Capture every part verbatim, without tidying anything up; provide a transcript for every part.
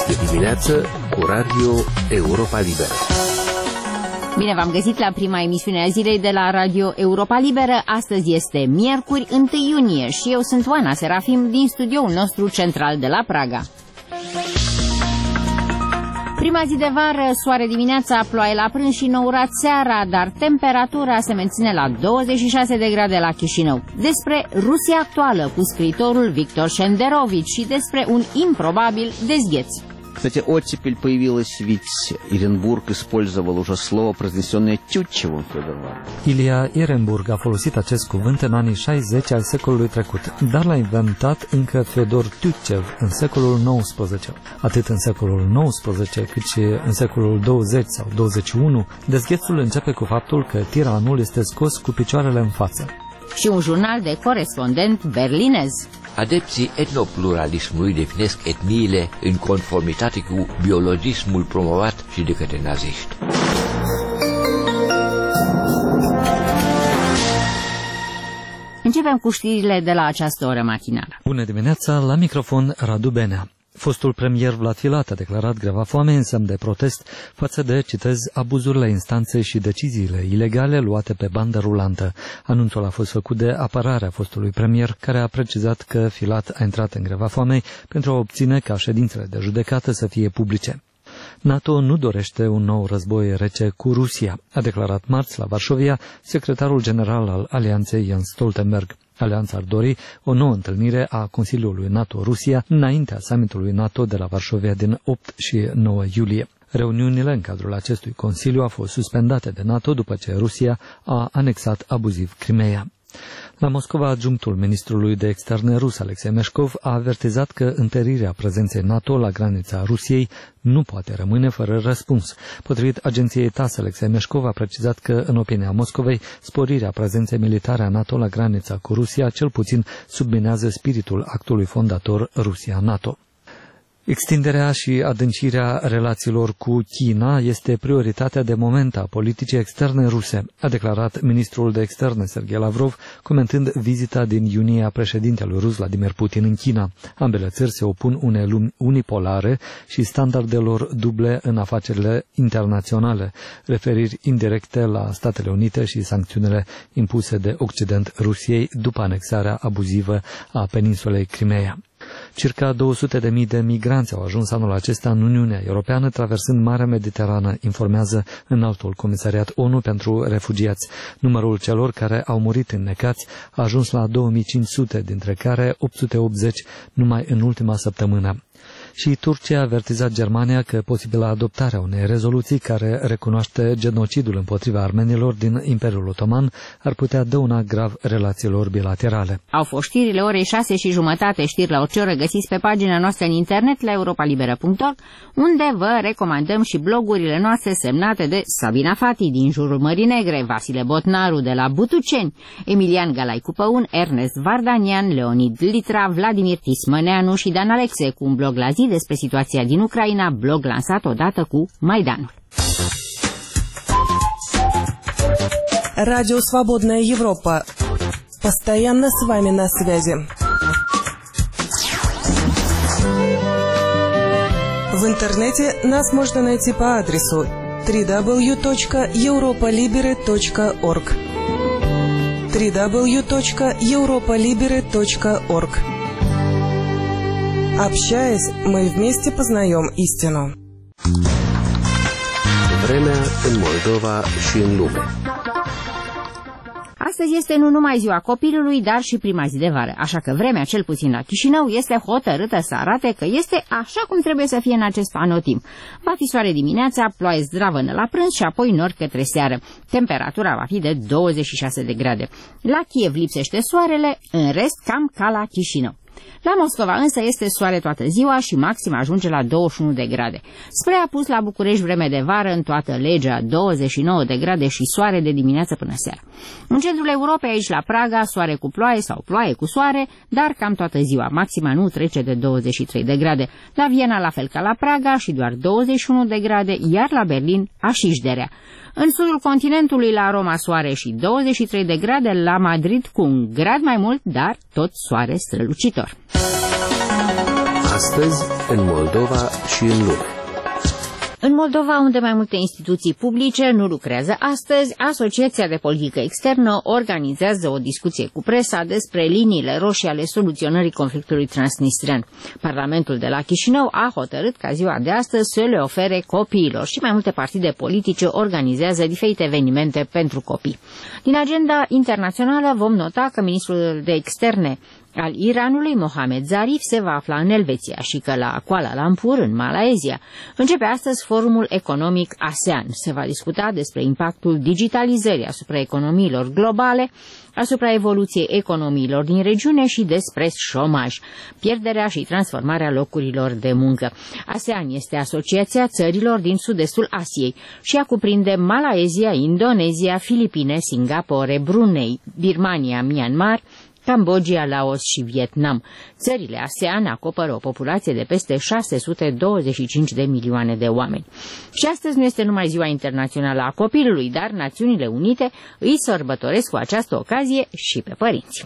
Este dimineață cu Radio Europa Liberă. Bine v-am găsit la prima emisiune a zilei de la Radio Europa Liberă. Astăzi este miercuri, întâi iunie, și eu sunt Oana Serafim din studioul nostru central de la Praga. Prima zi de vară, soare dimineața, ploaie la prânz și nourat seara, dar temperatura se menține la douăzeci și șase de grade la Chișinău. Despre Rusia actuală cu scriitorul Victor Șenderovici și despre un improbabil dezgheț. Кстати, оттепель появилась, ведь Иренбург использовал уже слово, произнесенное Тютчевым Федором Ивановичем. Ilia Ehrenburg a folosit acest cuvânt în anii șaizeci al secolului trecut, dar l-a inventat încă Fyodor Tyutchev în secolul nouăsprezece. Atât în secolul nouăsprezece cât și în secolul douăzeci sau douăzeci și unu, dezghețul începe cu faptul că tiranul este scos cu picioarele în față. Și un jurnal de corespondent berlinez. Adepții etnopluralismului definesc etniile în conformitate cu biologismul promovat și de către naziști. Începem cu știrile de la această oră matinală. Bună dimineața, la microfon Radu Benea. Fostul premier Vlad Filat a declarat greva foame în semn de protest față de, citez, abuzurile instanței și deciziile ilegale luate pe bandă rulantă. Anunțul a fost făcut de apărarea fostului premier, care a precizat că Filat a intrat în greva foamei pentru a obține ca ședințele de judecată să fie publice. NATO nu dorește un nou război rece cu Rusia, a declarat marți la Varșovia secretarul general al Alianței Jens Stoltenberg. Alianța ar dori o nouă întâlnire a Consiliului NATO-Rusia înaintea summitului NATO de la Varșovia din opt și nouă iulie. Reuniunile în cadrul acestui Consiliu au fost suspendate de NATO după ce Rusia a anexat abuziv Crimeea. La Moscova, adjunctul ministrului de externe rus Alexei Meșcov a avertizat că întărirea prezenței NATO la granița Rusiei nu poate rămâne fără răspuns. Potrivit agenției TASS, Alexei Meșcov a precizat că, în opinia Moscovei, sporirea prezenței militare a NATO la granița cu Rusia cel puțin subminează spiritul actului fondator Rusia-NATO. Extinderea și adâncirea relațiilor cu China este prioritatea de moment a politicii externe ruse, a declarat ministrul de externe Sergei Lavrov, comentând vizita din iunie a președintelui rus Vladimir Putin în China. Ambele țări se opun unei lumi unipolare și standardelor duble în afacerile internaționale, referiri indirecte la Statele Unite și sancțiunile impuse de Occident Rusiei după anexarea abuzivă a peninsulei Crimeea. Circa două sute de mii de migranți au ajuns anul acesta în Uniunea Europeană, traversând Marea Mediterană, informează Înaltul Comisariat ONU pentru Refugiați. Numărul celor care au murit înnecați a ajuns la două mii cinci sute, dintre care opt sute optzeci numai în ultima săptămână. Și Turcia a avertizat Germania că posibilă adoptarea unei rezoluții care recunoaște genocidul împotriva armenilor din Imperiul Otoman ar putea dăuna grav relațiilor bilaterale. Au fost știrile orei șase și jumătate, știri la orice oră găsiți pe pagina noastră în internet la europalibera punct org, unde vă recomandăm și blogurile noastre semnate de Sabina Fati din jurul Mării Negre, Vasile Botnaru de la Butuceni, Emilian Galaicu Păun, Ernest Vardanian, Leonid Litra, Vladimir Tismăneanu și Dan Alexe cu un blog la zi despre situația din Ucraina, blog lansat odată cu Maidanul. Радио Свободная Европа. Постоянно с вами на связи. В интернете нас можно найти по адресу дабл ю дабл ю дабл ю точка европа либере точка орг дабл ю дабл ю дабл ю точка европа либере точка орг. Общаясь, мы вместе познаем истину. Vremea în Moldova și în lume. Astăzi este nu numai ziua copilului, dar și prima zi de vară, așa că vremea, cel puțin la Chișinău, este hotărâtă să arate că este așa cum trebuie să fie în acest anotimp. Va fi soare dimineața, ploaie zdravănă la prânz și apoi nori către seară. Temperatura va fi de douăzeci și șase de grade. La Kiev lipsește soarele, în rest cam ca la Chișinău. La Moscova însă este soare toată ziua și maxima ajunge la douăzeci și unu de grade. Spre apus la București vreme de vară în toată legea, douăzeci și nouă de grade și soare de dimineață până seara. În centrul Europei, aici la Praga, soare cu ploaie sau ploaie cu soare, dar cam toată ziua. Maxima nu trece de douăzeci și trei de grade. La Viena la fel ca la Praga și doar douăzeci și unu de grade, iar la Berlin așișderea. În sudul continentului la Roma soare și douăzeci și trei de grade, la Madrid cu un grad mai mult, dar tot soare strălucitor. Astăzi, în Moldova și în lume. În Moldova, unde mai multe instituții publice nu lucrează astăzi, Asociația de Politică Externă organizează o discuție cu presa despre liniile roșii ale soluționării conflictului transnistrian. Parlamentul de la Chișinău a hotărât ca ziua de astăzi să le ofere copiilor și mai multe partide politice organizează diferite evenimente pentru copii. Din agenda internațională vom nota că ministrul de externe al Iranului, Mohamed Zarif, se va afla în Elveția și că la Kuala Lumpur, în Malaysia, începe astăzi forumul economic ASEAN. Se va discuta despre impactul digitalizării asupra economiilor globale, asupra evoluției economiilor din regiune și despre șomaj, pierderea și transformarea locurilor de muncă. ASEAN este asociația țărilor din sud-estul Asiei și ea cuprinde Malaysia, Indonezia, Filipine, Singapore, Brunei, Birmania, Myanmar, Cambodgia, Laos și Vietnam. Țările ASEAN acoperă o populație de peste șase sute douăzeci și cinci de milioane de oameni. Și astăzi nu este numai Ziua Internațională a Copilului, dar Națiunile Unite îi sărbătoresc cu această ocazie și pe părinți.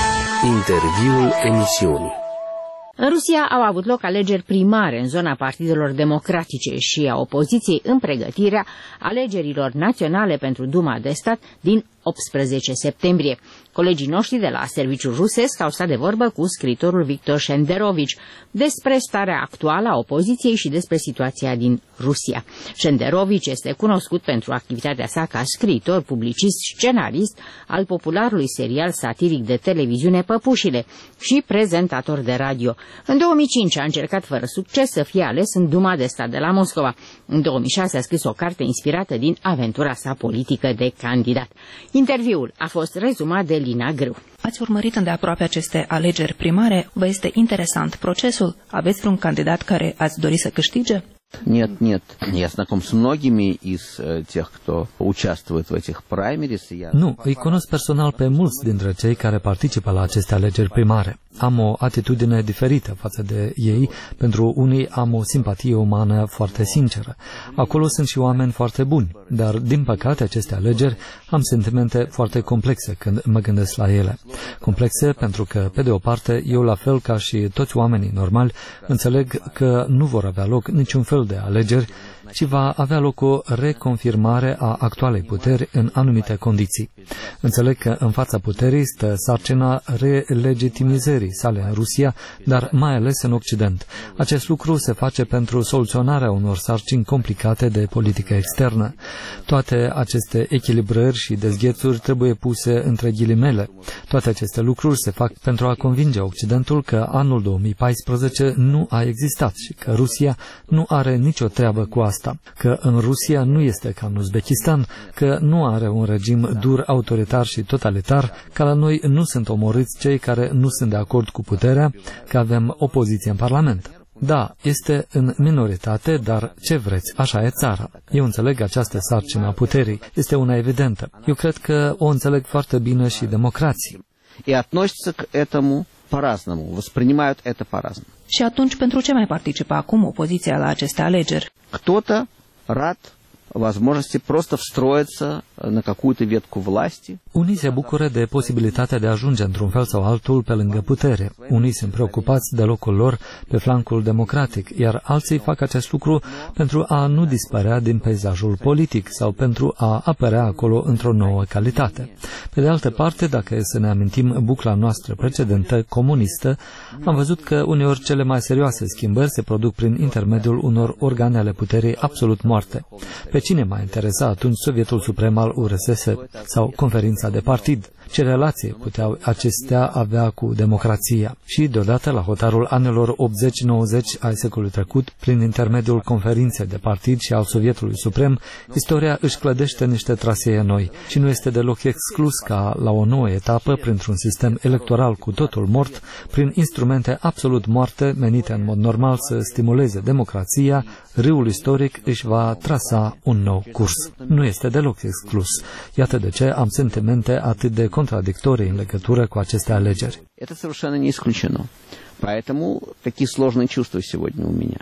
Interviul emisiunii. În Rusia au avut loc alegeri primare în zona partidelor democratice și a opoziției în pregătirea alegerilor naționale pentru Duma de stat din optsprezece septembrie. Colegii noștri de la serviciul rusesc au stat de vorbă cu scriitorul Victor Shenderovici despre starea actuală a opoziției și despre situația din Rusia. Shenderovici este cunoscut pentru activitatea sa ca scriitor, publicist, scenarist al popularului serial satiric de televiziune Păpușile și prezentator de radio. În două mii cinci a încercat fără succes să fie ales în Duma de stat de la Moscova. În două mii șase a scris o carte inspirată din aventura sa politică de candidat. Interviul a fost rezumat de Lina Grâu. Ați urmărit îndeaproape aceste alegeri primare? Vă este interesant procesul? Aveți vreun candidat care ați dori să câștige? Нет, нет. Я знаком с многими из тех, кто участвует в этих праймерис. Nu, îi cunosc personal pe mulți dintre cei care participă la aceste alegeri primare. Am o atitudine diferită față de ei, pentru unii am o simpatie umană foarte sinceră. Acolo sunt și oameni foarte buni, dar din păcate aceste alegeri am sentimente foarte complexe când mă gândesc la ele. Complexe pentru că, pe de o parte, eu la fel ca și toți oamenii normali, înțeleg că nu vor avea loc niciun fel de alegeri, ci va avea loc o reconfirmare a actualei puteri în anumite condiții. Înțeleg că în fața puterii stă sarcina relegitimizării sale în Rusia, dar mai ales în Occident. Acest lucru se face pentru soluționarea unor sarcini complicate de politică externă. Toate aceste echilibrări și dezghețuri trebuie puse între ghilimele. Toate aceste lucruri se fac pentru a convinge Occidentul că anul două mii paisprezece nu a existat și că Rusia nu are nicio treabă cu asta. Că în Rusia nu este ca în Uzbekistan, că nu are un regim dur, autoritar și totalitar, că la noi nu sunt omorâți cei care nu sunt de acord cu puterea, că avem opoziție în Parlament. Da, este în minoritate, dar ce vreți, așa e țara. Eu înțeleg această sarcină a puterii, este una evidentă. Eu cred că o înțeleg foarte bine și democrații. И относятся к этому по-разному, воспринимают это по-разному. Și atunci, pentru ce mai participă acum opoziția la aceste alegeri? Кто-то рад возможности просто встроиться на какую-то ветку власти. Unii se bucură de posibilitatea de a ajunge într-un fel sau altul pe lângă putere. Unii sunt preocupați de locul lor pe flancul democratic, iar alții fac acest lucru pentru a nu dispărea din peisajul politic sau pentru a apărea acolo într-o nouă calitate. Pe de altă parte, dacă e să ne amintim bucla noastră precedentă, comunistă, am văzut că uneori cele mai serioase schimbări se produc prin intermediul unor organe ale puterii absolut moarte. Pe cine m-a interesat atunci Sovietul Suprem al U R S S sau conferința de partid? Ce relație puteau acestea avea cu democrația? Și deodată, la hotarul anilor optzeci nouăzeci ai secolului trecut, prin intermediul conferinței de partid și al Sovietului Suprem, istoria își clădește niște trasee noi și nu este deloc exclus ca la o nouă etapă, printr-un sistem electoral cu totul mort, prin instrumente absolut moarte menite în mod normal să stimuleze democrația, râul istoric își va trasa un nou curs. Nu este deloc exclus. Iată de ce am sentimente atât de contradictorii în legătură cu aceste alegeri. Это совершенно не исключено. Поэтому такие сложные чувства сегодня у меня.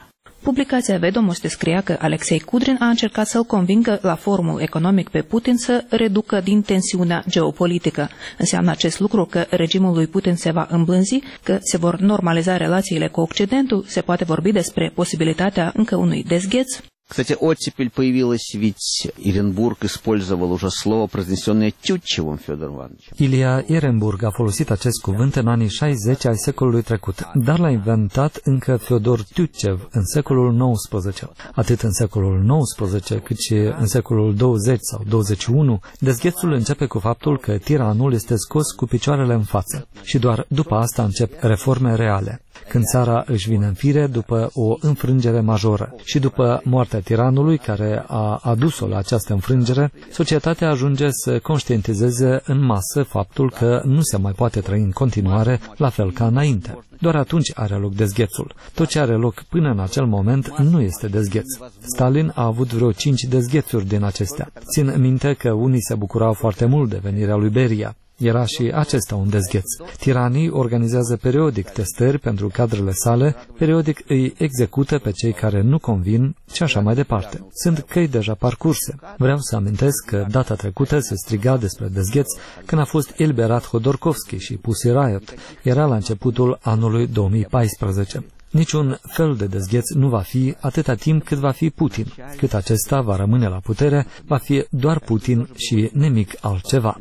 Publicația Vedomosti scria că Alexei Kudrin a încercat să-l convingă la forumul economic pe Putin să reducă din tensiunea geopolitică. Înseamnă acest lucru că regimul lui Putin se va îmblânzi, că se vor normaliza relațiile cu Occidentul, se poate vorbi despre posibilitatea încă unui dezgheț? Кстати, оттепель появилась, ведь Иренбург использовал уже слово, произнесенное Тютчевым Федором Ивановичем. Ilia Ehrenburg a folosit acest cuvânt în anii șaizeci ai secolului trecut, dar l-a inventat încă Fyodor Tyutchev în secolul nouăsprezece. Atât în secolul nouăsprezece cât și în secolul douăzeci sau douăzeci și unu, dezghețul începe cu faptul că tiranul este scos cu picioarele în față și doar după asta încep reforme reale. Când țara își vine în fire după o înfrângere majoră și după moartea tiranului care a adus-o la această înfrângere, societatea ajunge să conștientizeze în masă faptul că nu se mai poate trăi în continuare la fel ca înainte. Doar atunci are loc dezghețul. Tot ce are loc până în acel moment nu este dezgheț. Stalin a avut vreo cinci dezghețuri din acestea. Țin minte că unii se bucurau foarte mult de venirea lui Beria. Era și acesta un dezgheț. Tiranii organizează periodic testări pentru cadrele sale, periodic îi execută pe cei care nu convin și așa mai departe. Sunt căi deja parcurse. Vreau să amintesc că data trecută se striga despre dezgheț când a fost eliberat Hodorkovski și Pussy Riot. Era la începutul anului două mii paisprezece. Niciun fel de dezgheț nu va fi atâta timp cât va fi Putin. Cât acesta va rămâne la putere, va fi doar Putin și nimic altceva.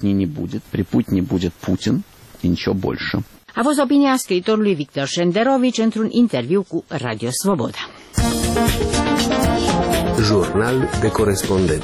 A fost opinia scriitorului Victor Șenderovici într-un interviu cu Radio Svoboda. Jurnal de corespondent.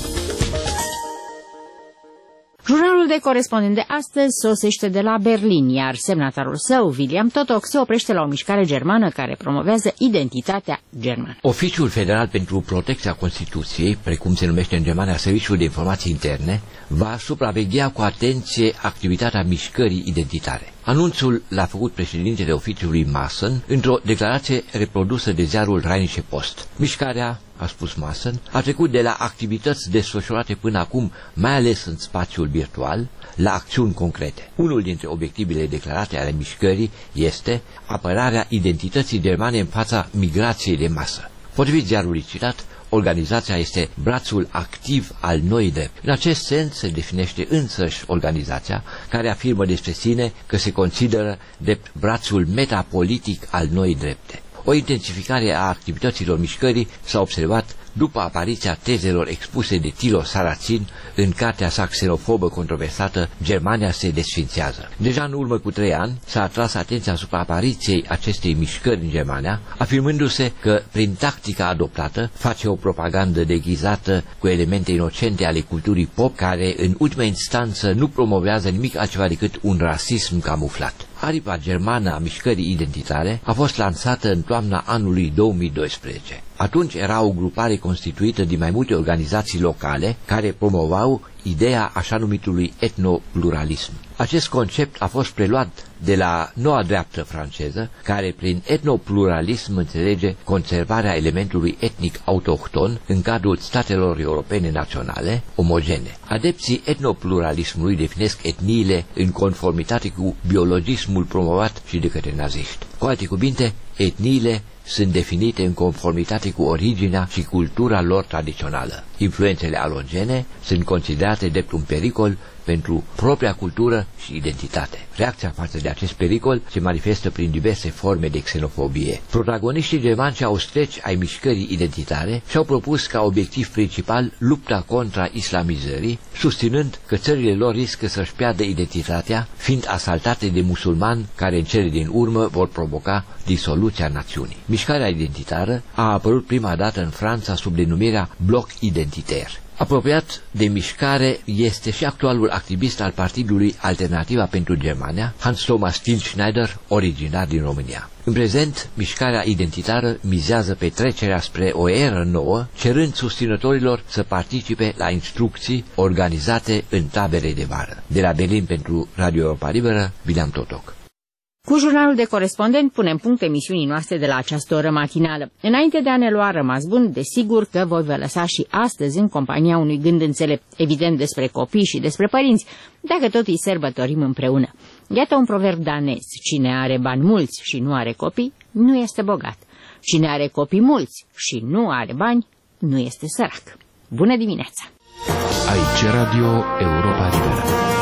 Jurnalul de corespondent de astăzi sosește de la Berlin, iar semnatarul său, William Totok, se oprește la o mișcare germană care promovează identitatea germană. Oficiul Federal pentru Protecția Constituției, precum se numește în Germania Serviciul de Informații Interne, va supraveghea cu atenție activitatea mișcării identitare. Anunțul l-a făcut președintele oficiului Maaßen într-o declarație reprodusă de ziarul Rheinische Post. Mișcarea, a spus Maaßen, a trecut de la activități desfășurate până acum, mai ales în spațiul virtual, la acțiuni concrete. Unul dintre obiectivele declarate ale mișcării este apărarea identității germane în fața migrației de masă. Potrivit ziarului citat, organizația este brațul activ al noii drepte. În acest sens se definește însăși organizația, care afirmă despre sine că se consideră drept brațul metapolitic al noii drepte. O intensificare a activităților mișcării s-a observat după apariția tezelor expuse de Thilo Sarrazin în cartea sa xenofobă controversată Germania se desfințează. Deja în urmă cu trei ani s-a atras atenția asupra apariției acestei mișcări în Germania, afirmându-se că prin tactica adoptată face o propagandă deghizată cu elemente inocente ale culturii pop, care în ultima instanță nu promovează nimic altceva decât un rasism camuflat. Aripa germană a mișcării identitare a fost lansată în toamna anului două mii doisprezece. Atunci era o grupare constituită din mai multe organizații locale care promovau ideea așa numitului etnopluralism. Acest concept a fost preluat de la noua dreaptă franceză, care prin etnopluralism înțelege conservarea elementului etnic autohton în cadrul statelor europene naționale omogene. Adepții etnopluralismului definesc etniile în conformitate cu biologismul promovat și de către naziști. Cu alte cuvinte, etniile sunt definite în conformitate cu originea și cultura lor tradițională. Influențele alogene sunt considerate drept un pericol pentru propria cultură și identitate. Reacția față de acest pericol se manifestă prin diverse forme de xenofobie. Protagoniștii germani și austrieci ai mișcării identitare și-au propus ca obiectiv principal lupta contra islamizării, susținând că țările lor riscă să-și piardă identitatea, fiind asaltate de musulmani care în cele din urmă vor provoca disoluția națiunii. Mișcarea identitară a apărut prima dată în Franța sub denumirea Bloc Identitaire. Apropiat de mișcare este și actualul activist al Partidului Alternativa pentru Germania, Hans-Thomas Stilschneider, originar din România. În prezent, mișcarea identitară mizează pe trecerea spre o eră nouă, cerând susținătorilor să participe la instrucții organizate în tabere de vară. De la Berlin pentru Radio Europa Liberă, William Totok. Cu jurnalul de corespondent punem punct emisiunii noastre de la această oră matinală. Înainte de a ne lua rămas bun, desigur că voi vă lăsa și astăzi în compania unui gând înțelept, evident despre copii și despre părinți, dacă tot îi sărbătorim împreună. Iată un proverb danez: cine are bani mulți și nu are copii, nu este bogat. Cine are copii mulți și nu are bani, nu este sărac. Bună dimineața! Aici Radio Europa Liberă.